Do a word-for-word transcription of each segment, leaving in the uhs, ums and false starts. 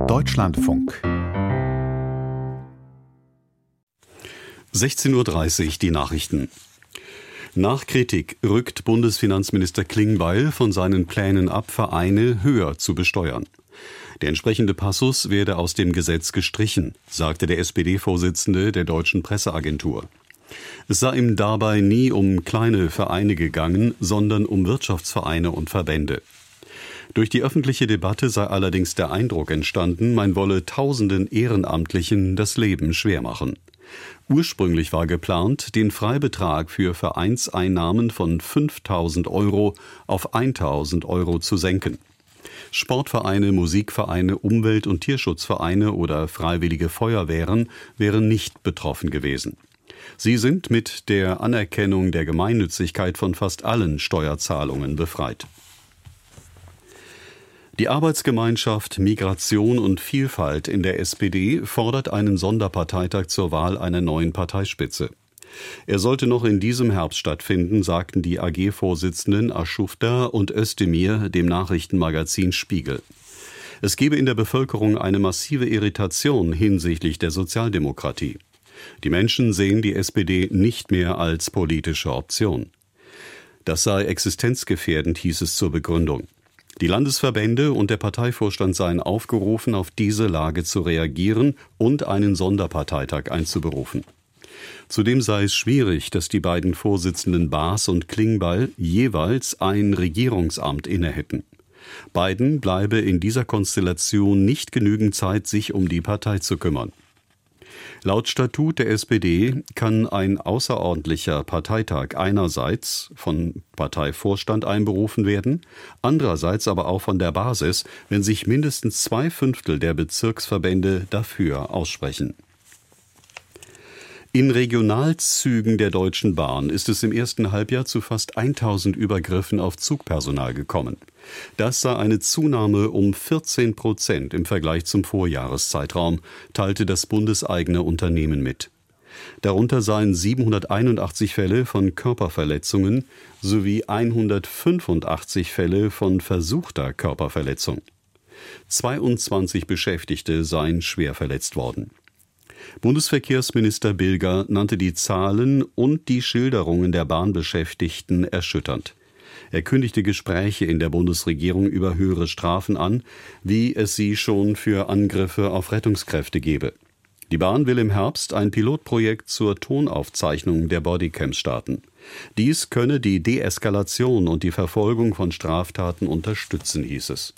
Deutschlandfunk. sechzehn Uhr dreißig, die Nachrichten. Nach Kritik rückt Bundesfinanzminister Klingbeil von seinen Plänen ab, Vereine höher zu besteuern. Der entsprechende Passus werde aus dem Gesetz gestrichen, sagte der S P D-Vorsitzende der Deutschen Presseagentur. Es sei ihm dabei nie um kleine Vereine gegangen, sondern um Wirtschaftsvereine und Verbände. Durch die öffentliche Debatte sei allerdings der Eindruck entstanden, man wolle tausenden Ehrenamtlichen das Leben schwer machen. Ursprünglich war geplant, den Freibetrag für Vereinseinnahmen von fünftausend Euro auf eintausend Euro zu senken. Sportvereine, Musikvereine, Umwelt- und Tierschutzvereine oder freiwillige Feuerwehren wären nicht betroffen gewesen. Sie sind mit der Anerkennung der Gemeinnützigkeit von fast allen Steuerzahlungen befreit. Die Arbeitsgemeinschaft Migration und Vielfalt in der S P D fordert einen Sonderparteitag zur Wahl einer neuen Parteispitze. Er sollte noch in diesem Herbst stattfinden, sagten die A G-Vorsitzenden Aschufta und Özdemir dem Nachrichtenmagazin Spiegel. Es gebe in der Bevölkerung eine massive Irritation hinsichtlich der Sozialdemokratie. Die Menschen sehen die S P D nicht mehr als politische Option. Das sei existenzgefährdend, hieß es zur Begründung. Die Landesverbände und der Parteivorstand seien aufgerufen, auf diese Lage zu reagieren und einen Sonderparteitag einzuberufen. Zudem sei es schwierig, dass die beiden Vorsitzenden Baas und Klingbeil jeweils ein Regierungsamt innehätten. Beiden bleibe in dieser Konstellation nicht genügend Zeit, sich um die Partei zu kümmern. Laut Statut der S P D kann ein außerordentlicher Parteitag einerseits von Parteivorstand einberufen werden, andererseits aber auch von der Basis, wenn sich mindestens zwei Fünftel der Bezirksverbände dafür aussprechen. In Regionalzügen der Deutschen Bahn ist es im ersten Halbjahr zu fast tausend Übergriffen auf Zugpersonal gekommen. Das sei eine Zunahme um vierzehn Prozent im Vergleich zum Vorjahreszeitraum, teilte das bundeseigene Unternehmen mit. Darunter seien siebenhunderteinundachtzig Fälle von Körperverletzungen sowie hundertfünfundachtzig Fälle von versuchter Körperverletzung. zweiundzwanzig Beschäftigte seien schwer verletzt worden. Bundesverkehrsminister Bilger nannte die Zahlen und die Schilderungen der Bahnbeschäftigten erschütternd. Er kündigte Gespräche in der Bundesregierung über höhere Strafen an, wie es sie schon für Angriffe auf Rettungskräfte gebe. Die Bahn will im Herbst ein Pilotprojekt zur Tonaufzeichnung der Bodycams starten. Dies könne die Deeskalation und die Verfolgung von Straftaten unterstützen, hieß es.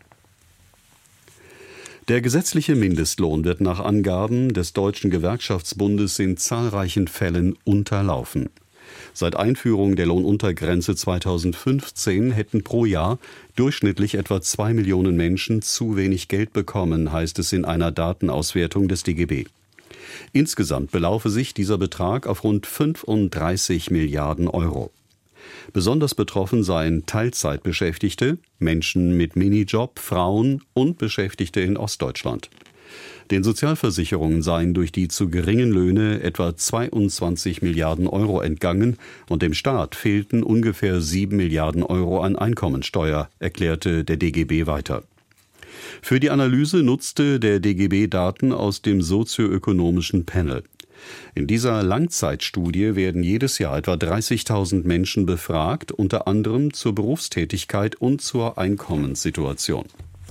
Der gesetzliche Mindestlohn wird nach Angaben des Deutschen Gewerkschaftsbundes in zahlreichen Fällen unterlaufen. Seit Einführung der Lohnuntergrenze zweitausendfünfzehn hätten pro Jahr durchschnittlich etwa zwei Millionen Menschen zu wenig Geld bekommen, heißt es in einer Datenauswertung des D G B. Insgesamt belaufe sich dieser Betrag auf rund fünfunddreißig Milliarden Euro. Besonders betroffen seien Teilzeitbeschäftigte, Menschen mit Minijob, Frauen und Beschäftigte in Ostdeutschland. Den Sozialversicherungen seien durch die zu geringen Löhne etwa zweiundzwanzig Milliarden Euro entgangen und dem Staat fehlten ungefähr sieben Milliarden Euro an Einkommensteuer, erklärte der D G B weiter. Für die Analyse nutzte der D G B Daten aus dem sozioökonomischen Panel. In dieser Langzeitstudie werden jedes Jahr etwa dreißigtausend Menschen befragt, unter anderem zur Berufstätigkeit und zur Einkommenssituation.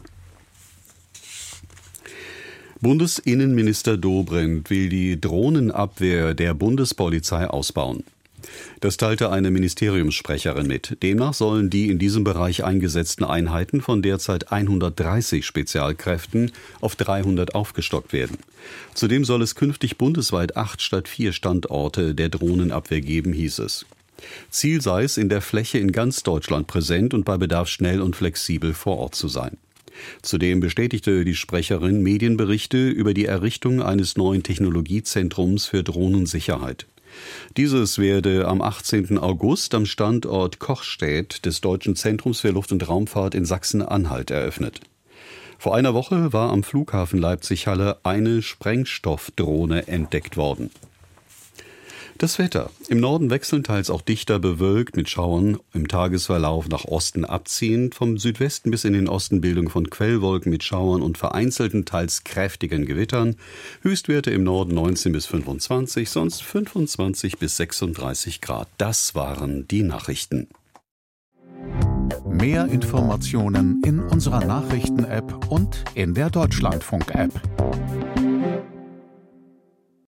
Bundesinnenminister Dobrindt will die Drohnenabwehr der Bundespolizei ausbauen. Das teilte eine Ministeriumssprecherin mit. Demnach sollen die in diesem Bereich eingesetzten Einheiten von derzeit hundertdreißig Spezialkräften auf dreihundert aufgestockt werden. Zudem soll es künftig bundesweit acht statt vier Standorte der Drohnenabwehr geben, hieß es. Ziel sei es, in der Fläche in ganz Deutschland präsent und bei Bedarf schnell und flexibel vor Ort zu sein. Zudem bestätigte die Sprecherin Medienberichte über die Errichtung eines neuen Technologiezentrums für Drohnensicherheit. Dieses werde am achtzehnten August am Standort Kochstedt des Deutschen Zentrums für Luft- und Raumfahrt in Sachsen-Anhalt eröffnet. Vor einer Woche war am Flughafen Leipzig-Halle eine Sprengstoffdrohne entdeckt worden. Das Wetter. Im Norden wechseln teils auch dichter bewölkt mit Schauern, im Tagesverlauf nach Osten abziehend, vom Südwesten bis in den Osten Bildung von Quellwolken mit Schauern und vereinzelten, teils kräftigen Gewittern. Höchstwerte im Norden neunzehn bis fünfundzwanzig, sonst fünfundzwanzig bis sechsunddreißig Grad. Das waren die Nachrichten. Mehr Informationen in unserer Nachrichten-App und in der Deutschlandfunk-App.